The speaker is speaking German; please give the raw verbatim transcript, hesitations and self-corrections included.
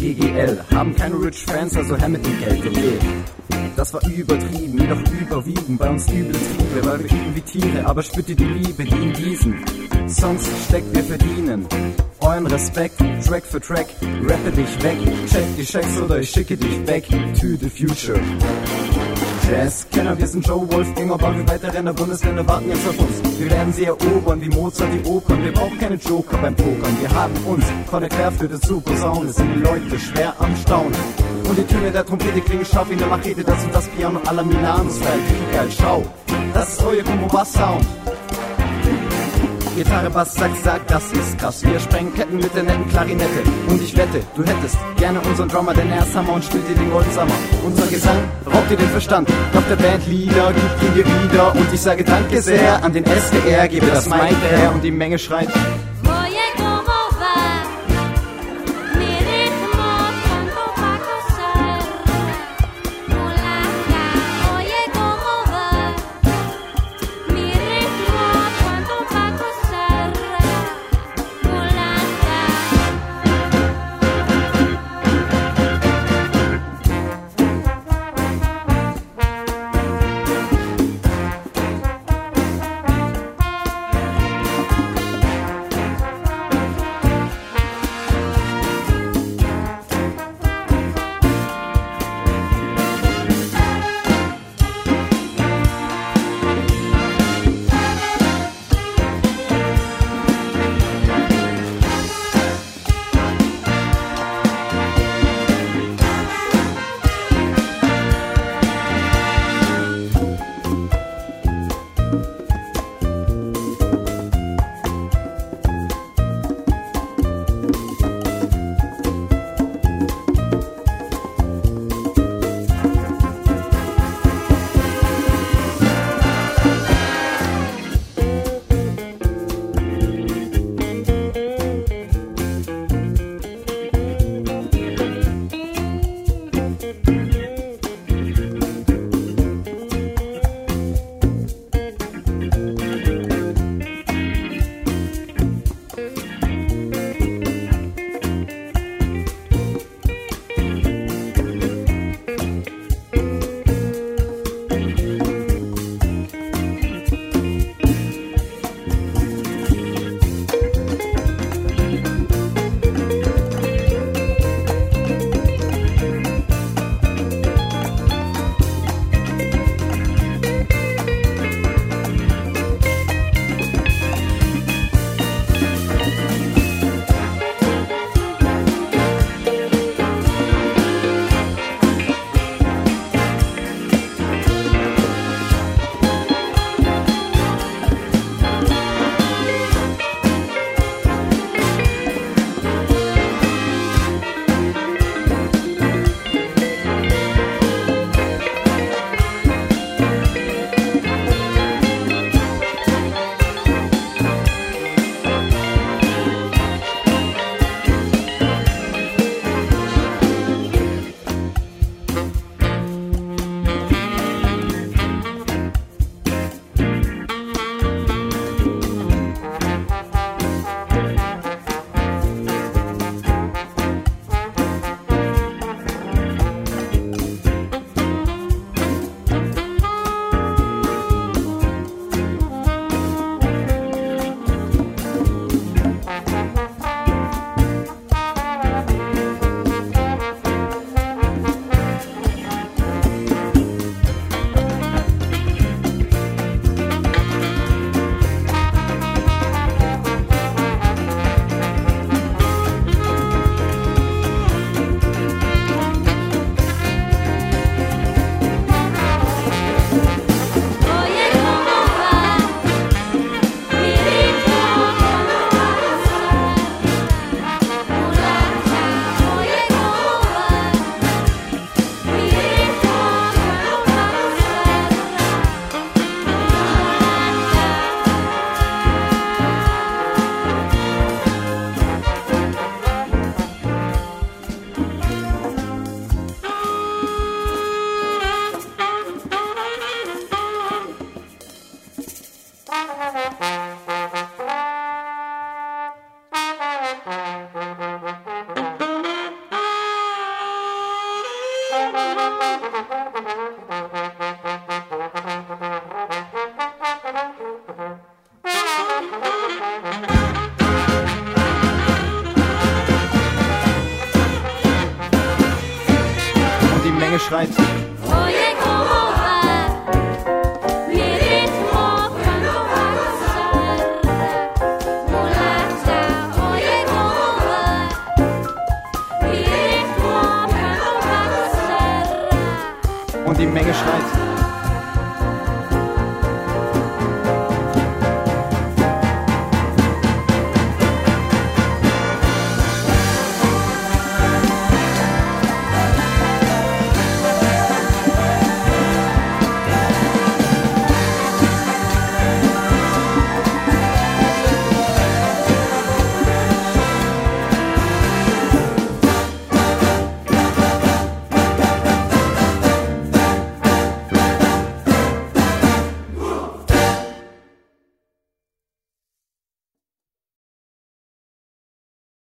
G G L. Haben keine Rich Fans, also her mit dem Geld, okay. Das war übertrieben, jedoch überwiegend bei uns üble Triebe, weil wir üben wie Tiere, aber spürt ihr die Liebe, die in diesen Songs steckt, wir verdienen euren Respekt, Track für Track, rappe dich weg, check die Checks oder ich schicke dich back to the future. Jazzkenner, wir sind Joe Wolfgang, aber wir weitere Bundesländer warten jetzt auf uns. Wir werden sie erobern, wie Mozart die Opern. Wir brauchen keine Joker beim Pokern. Wir haben uns von der Querflöte zu Posaune, sind die Leute schwer am Staunen. Und die Töne der Trompete klingen scharf wie eine Machete, das ist das Piano à la Milano-Style. Wie geil, schau, das ist euer Combo-Bass-Sound. Gitarre, Bass, Sack, Sack, das ist krass. Wir sprengen Ketten mit der netten Klarinette. Und ich wette, du hättest gerne unseren Drummer, denn er ist Hammer und spielt dir den Golden Summer. Unser Gesang raubt dir den Verstand. Doch der Bandleader gibt ihn dir wieder. Und ich sage danke sehr an den S D R, gebe das Mic her und die Menge schreit.